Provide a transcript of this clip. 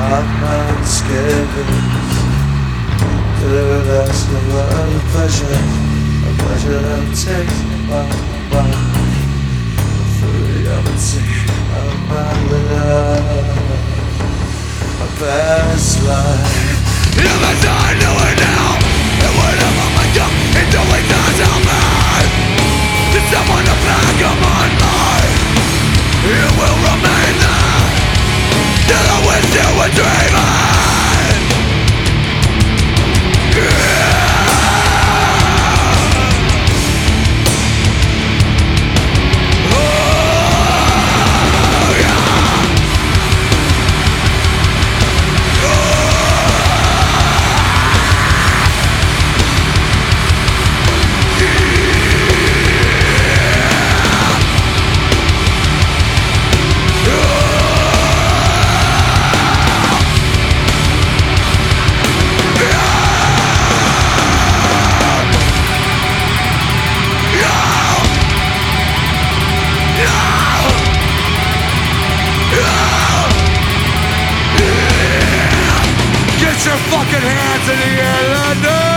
of my misgivings. Could ask about a pleasure that takes me by through the empty of my love, my past life. If I thought I knew it now, it would have all my tongue into weakness of man. To someone the back of my life, it will remain there till I wish you were dreaming. Get your fucking hands in the air, London!